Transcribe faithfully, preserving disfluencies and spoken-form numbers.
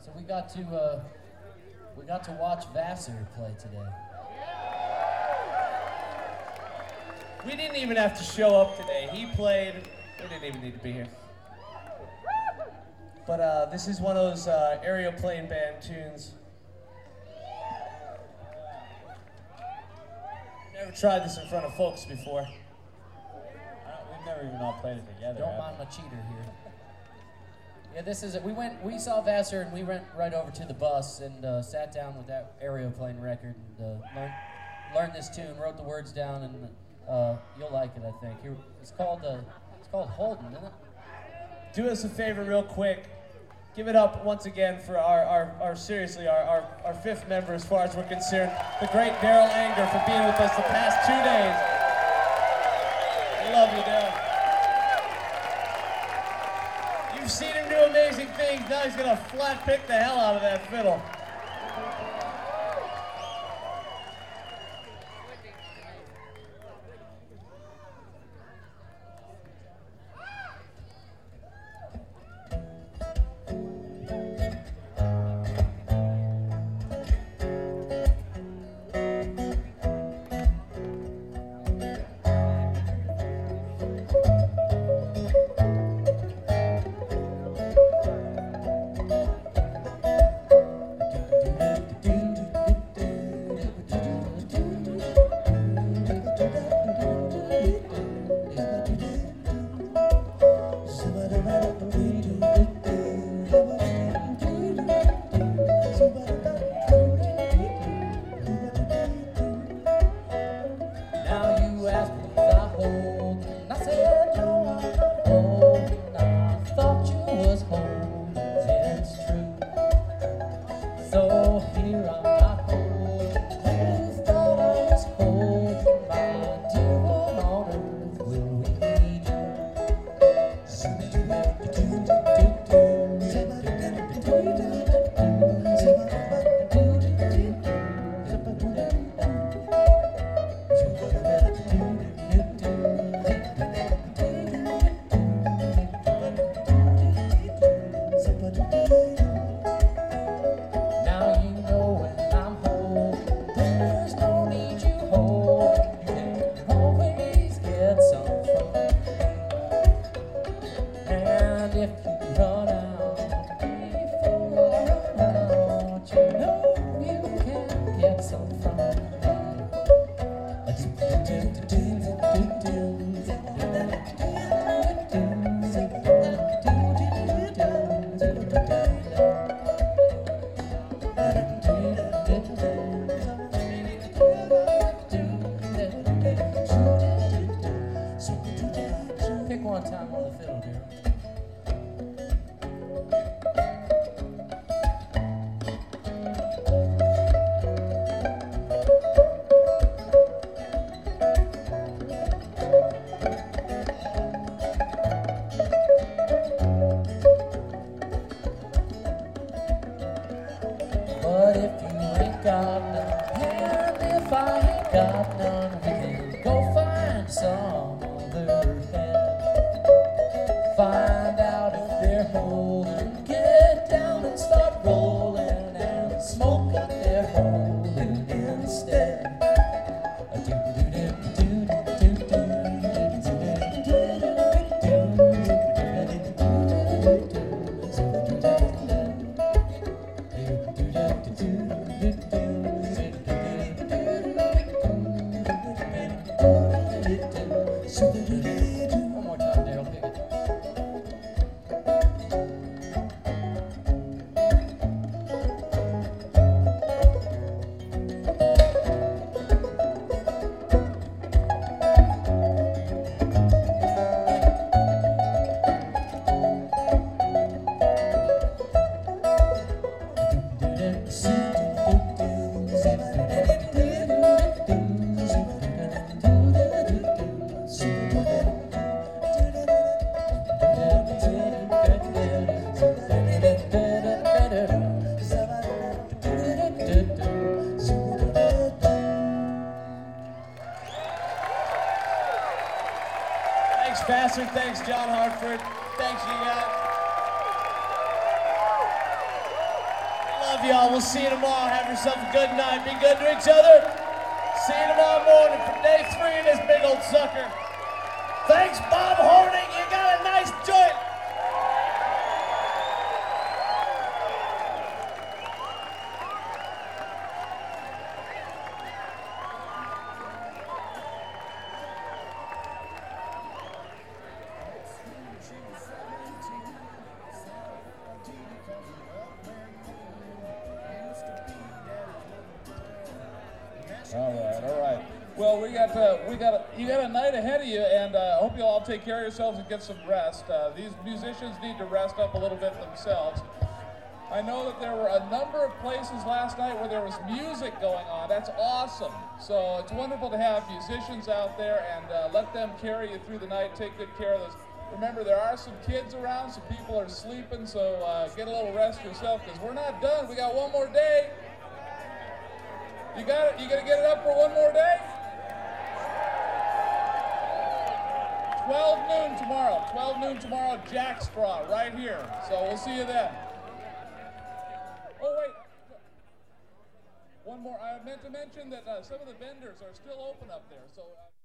So we got to uh, we got to watch Vassar play today. We didn't even have to show up today. He played. We didn't even need to be here. But uh, this is one of those uh, aeroplane band tunes. Never tried this in front of folks before. I don't, we've never even all played it together. Don't mind my cheater here. Yeah, this is it. We went, we saw Vassar, and we went right over to the bus and uh, sat down with that aeroplane record and uh, learned learned this tune, wrote the words down, and uh, you'll like it, I think. Here, it's called uh, it's called Holden, isn't it? Do us a favor, real quick. Give it up once again for our, our, our seriously, our, our, our fifth member, as far as we're concerned, the great Daryl Anger, for being with us the past two days. I love you, Daryl. You've seen him do amazing things. Now he's gonna flat pick the hell out of that fiddle. Vassar, thanks John Hartford, thanks you guys. y'all. We'll see you tomorrow. Have yourself a good night. Be good to each other. See you tomorrow morning for day three of this big old sucker. Thanks, Bob Horning. You got a nice joint. All right, all right. Well, we got uh, we got a, you got a night ahead of you, and I uh, hope you all take care of yourselves and get some rest. Uh, these musicians need to rest up a little bit themselves. I know that there were a number of places last night where there was music going on. That's awesome. So it's wonderful to have musicians out there and uh, let them carry you through the night. Take good care of those. Remember, there are some kids around, some people are sleeping, so uh, get a little rest yourself because we're not done. We got one more day. You got it? You gonna get it up for one more day? twelve noon tomorrow. twelve noon tomorrow, Jack Straw, right here. So we'll see you then. Oh, wait. One more. I meant to mention that uh, some of the vendors are still open up there. So. Uh